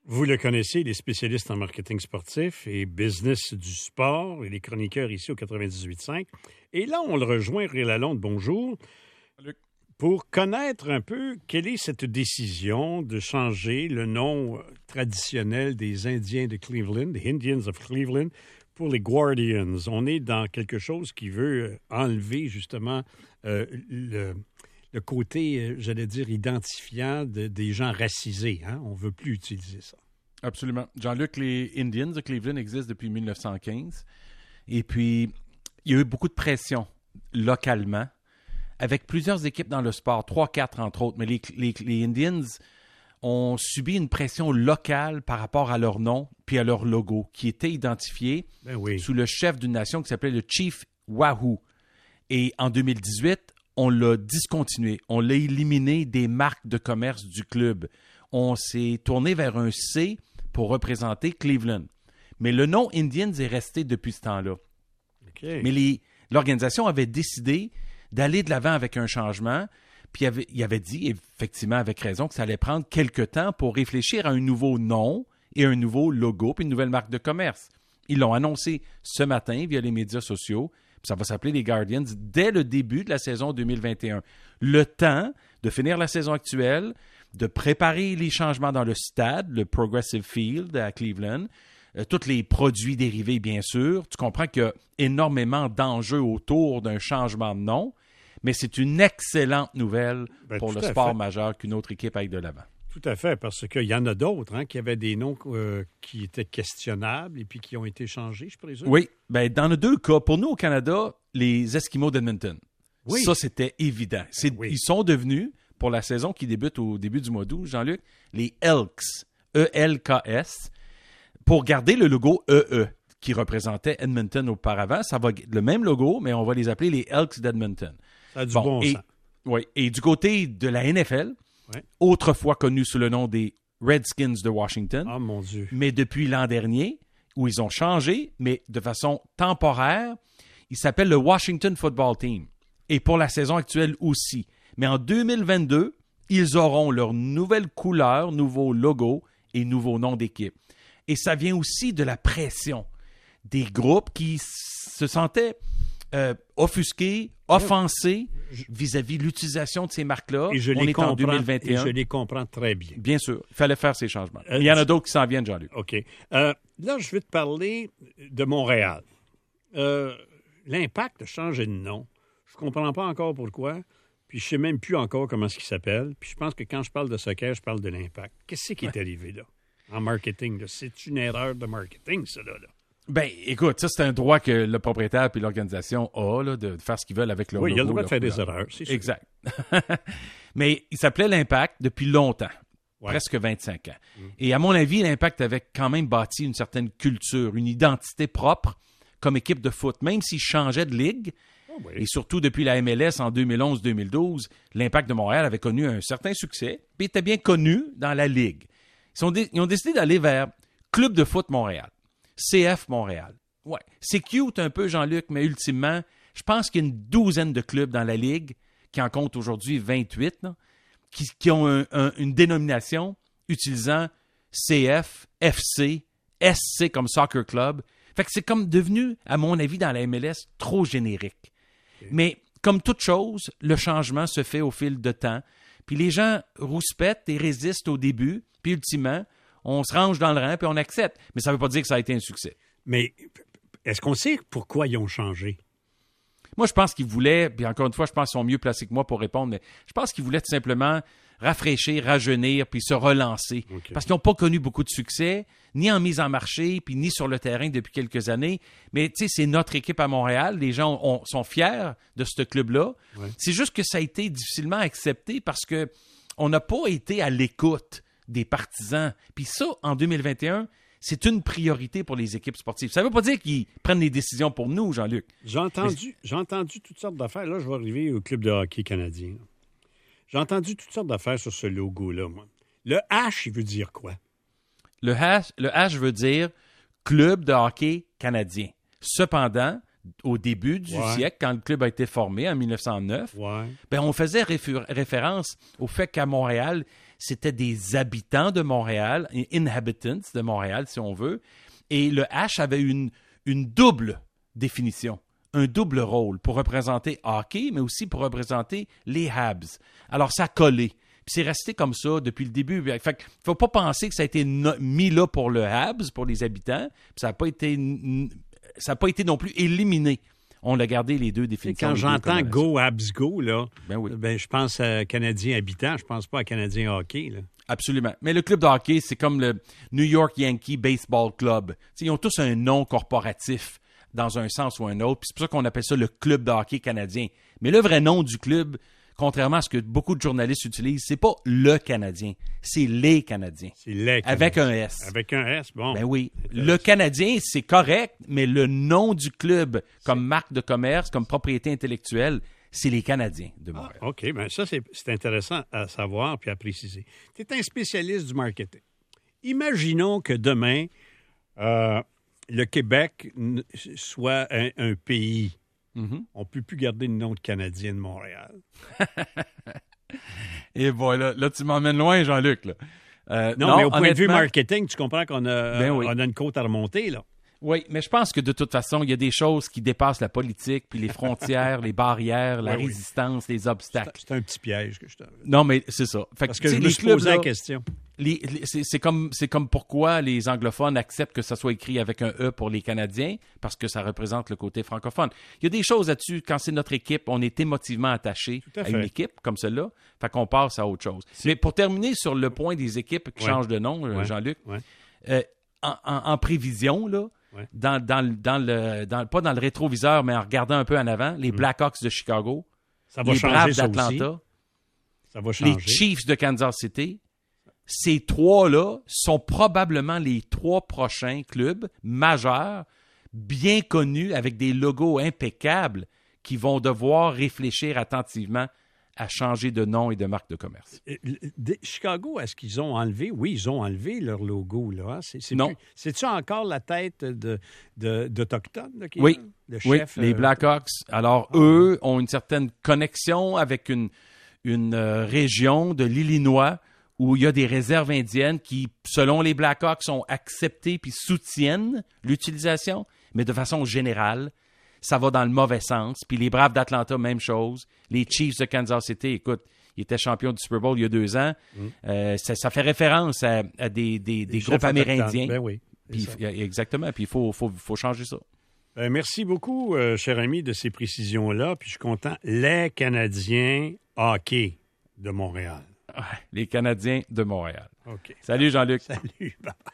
Vous le connaissez, les spécialistes en marketing sportif et business du sport et les chroniqueurs ici au 98.5. Et là, on le rejoint, Ray Lalonde, bonjour. Salut. Pour connaître un peu quelle est cette décision de changer le nom traditionnel des Indiens de Cleveland, des Indians of Cleveland, pour les Guardians. On est dans quelque chose qui veut enlever justement le côté, j'allais dire, identifiant des gens racisés. Hein? On ne veut plus utiliser ça. Absolument. Jean-Luc, les Indians de Cleveland existent depuis 1915. Et puis, il y a eu beaucoup de pression localement, avec plusieurs équipes dans le sport, 3-4 entre autres. Mais les Indians ont subi une pression locale par rapport à leur nom puis à leur logo, qui était identifié sous le chef d'une nation qui s'appelait le Chief Wahoo. Et en 2018, on l'a discontinué. On l'a éliminé des marques de commerce du club. On s'est tourné vers un C pour représenter Cleveland. Mais le nom Indians est resté depuis ce temps-là. Okay. Mais l'organisation avait décidé d'aller de l'avant avec un changement, puis il avait dit, effectivement avec raison, que ça allait prendre quelques temps pour réfléchir à un nouveau nom et un nouveau logo, puis une nouvelle marque de commerce. Ils l'ont annoncé ce matin via les médias sociaux. Ça va s'appeler les Guardians dès le début de la saison 2021. Le temps de finir la saison actuelle, de préparer les changements dans le stade, le Progressive Field à Cleveland, tous les produits dérivés, bien sûr. Tu comprends qu'il y a énormément d'enjeux autour d'un changement de nom, mais c'est une excellente nouvelle pour le sport majeur qu'une autre équipe aille de l'avant. Tout à fait, parce qu'il y en a d'autres qui avaient des noms qui étaient questionnables et puis qui ont été changés, je présume. Oui, dans les deux cas, pour nous au Canada, les Esquimaux d'Edmonton, ça c'était évident. Ils sont devenus, pour la saison qui débute au début du mois d'août, Jean-Luc, les Elks, E-L-K-S, pour garder le logo E-E qui représentait Edmonton auparavant. Ça va le même logo, mais on va les appeler les Elks d'Edmonton. Ça a du bon sens. Oui, et du côté de la NFL, autrefois connu sous le nom des Redskins de Washington. Ah, mon Dieu. Mais depuis l'an dernier, où ils ont changé, mais de façon temporaire, ils s'appellent le Washington Football Team. Et pour la saison actuelle aussi. Mais en 2022, ils auront leur nouvelle couleur, nouveau logo et nouveau nom d'équipe. Et ça vient aussi de la pression des groupes qui se sentaient offusqués, offensés vis-à-vis de l'utilisation de ces marques-là. Et on est en 2021. Et je les comprends très bien. Bien sûr. Il fallait faire ces changements. Il y en a d'autres qui s'en viennent, Jean-Luc. OK. Là, je vais te parler de Montréal. L'Impact a changé de nom. Je ne comprends pas encore pourquoi. Puis je ne sais même plus encore comment il s'appelle. Puis je pense que quand je parle de soccer, je parle de l'Impact. Qu'est-ce qui est arrivé là, en marketing? Là? C'est une erreur de marketing, ça, là. Écoute, ça, c'est un droit que le propriétaire et l'organisation a, là, de faire ce qu'ils veulent avec leur logo. Oui, il y a le droit de faire des erreurs, c'est sûr. Exact. Mais il s'appelait l'Impact depuis longtemps, presque 25 ans. Et à mon avis, l'Impact avait quand même bâti une certaine culture, une identité propre comme équipe de foot. Même s'il changeait de ligue, et surtout depuis la MLS en 2011-2012, l'Impact de Montréal avait connu un certain succès, puis était bien connu dans la ligue. Ils ont décidé d'aller vers Club de foot Montréal. CF Montréal. Ouais, c'est cute un peu, Jean-Luc, mais ultimement, je pense qu'il y a une douzaine de clubs dans la Ligue, qui en compte aujourd'hui 28, là, qui ont une dénomination utilisant CF, FC, SC comme Soccer Club. Fait que c'est comme devenu, à mon avis, dans la MLS, trop générique. Okay. Mais comme toute chose, le changement se fait au fil de temps. Puis les gens rouspètent et résistent au début, puis ultimement, on se range dans le rang, puis on accepte. Mais ça ne veut pas dire que ça a été un succès. Mais est-ce qu'on sait pourquoi ils ont changé? Moi, je pense qu'ils voulaient, puis encore une fois, je pense qu'ils sont mieux placés que moi pour répondre, mais je pense qu'ils voulaient tout simplement rafraîchir, rajeunir, puis se relancer. Okay. Parce qu'ils n'ont pas connu beaucoup de succès, ni en mise en marché, puis ni sur le terrain depuis quelques années. Mais tu sais, c'est notre équipe à Montréal. Les gens sont fiers de ce club-là. Ouais. C'est juste que ça a été difficilement accepté parce qu'on n'a pas été à l'écoute des partisans. Puis ça, en 2021, c'est une priorité pour les équipes sportives. Ça ne veut pas dire qu'ils prennent des décisions pour nous, Jean-Luc. J'ai entendu toutes sortes d'affaires. Là, je vais arriver au club de hockey canadien. J'ai entendu toutes sortes d'affaires sur ce logo-là, moi. Le H, il veut dire quoi? Le H veut dire Club de hockey canadien. Cependant, au début du siècle, quand le club a été formé en 1909, on faisait référence au fait qu'à Montréal, c'était des habitants de Montréal, inhabitants de Montréal, si on veut. Et le H avait une double définition, un double rôle pour représenter hockey, mais aussi pour représenter les Habs. Alors, ça a collé. Puis c'est resté comme ça depuis le début. Fait qu'il ne faut pas penser que ça a été mis là pour le Habs, pour les habitants. Puis ça n'a pas été non plus éliminé. On a gardé les deux définitions. Quand j'entends « Go Habs Go », là, oui. je pense à Canadien habitant, je pense pas à Canadien hockey. Là. Absolument. Mais le club de hockey, c'est comme le New York Yankee Baseball Club. T'sais, ils ont tous un nom corporatif dans un sens ou un autre. Puis c'est pour ça qu'on appelle ça le club de hockey canadien. Mais le vrai nom du club, contrairement à ce que beaucoup de journalistes utilisent, c'est pas le Canadien, c'est les Canadiens. C'est les Canadiens. Avec un S. Avec un S, bon. Ben oui. Le Canadien, c'est correct, mais le nom du club, comme marque de commerce, comme propriété intellectuelle, c'est les Canadiens de Montréal. Ah, OK, bien ça, c'est intéressant à savoir puis à préciser. Tu es un spécialiste du marketing. Imaginons que demain, le Québec soit un pays. Mm-hmm. On ne peut plus garder le nom de Canadien de Montréal. Et voilà, là, tu m'emmènes loin, Jean-Luc. Là. Non, mais au point de vue marketing, tu comprends qu'on a, ben oui. on a une côte à remonter, là. Oui, mais je pense que de toute façon, il y a des choses qui dépassent la politique, puis les frontières, les barrières, la résistance, les obstacles. C'est un petit piège que je t'en... Non, mais c'est ça. Fait parce que je me suis posé la question. C'est comme pourquoi les anglophones acceptent que ça soit écrit avec un E pour les Canadiens, parce que ça représente le côté francophone. Il y a des choses là-dessus, quand c'est notre équipe, on est émotivement attaché à une équipe comme celle-là, fait qu'on passe à autre chose. Mais pour terminer sur le point des équipes qui changent de nom, Jean-Luc, en prévision, là, pas dans le rétroviseur, mais en regardant un peu en avant, les Blackhawks de Chicago, les Braves d'Atlanta, les Chiefs de Kansas City, ces trois-là sont probablement les trois prochains clubs majeurs, bien connus, avec des logos impeccables, qui vont devoir réfléchir attentivement à changer de nom et de marque de commerce. Chicago, est-ce qu'ils ont enlevé? Oui, ils ont enlevé leur logo. Là. Non. C'est-tu encore la tête d'Autochtones? Là, qui oui, le chef, les Blackhawks. Alors, eux ont une certaine connexion avec une région de l'Illinois où il y a des réserves indiennes qui, selon les Blackhawks, ont accepté puis soutiennent l'utilisation, mais de façon générale, ça va dans le mauvais sens. Puis les Braves d'Atlanta, même chose. Les Chiefs de Kansas City, écoute, ils étaient champions du Super Bowl il y a 2 ans. Ça fait référence à des groupes amérindiens. Ben oui, puis, exactement. Puis il faut changer ça. Merci beaucoup, cher ami, de ces précisions-là. Puis je suis content. Les Canadiens hockey de Montréal. Les Canadiens de Montréal. OK. Salut, Jean-Luc. Salut. Bye.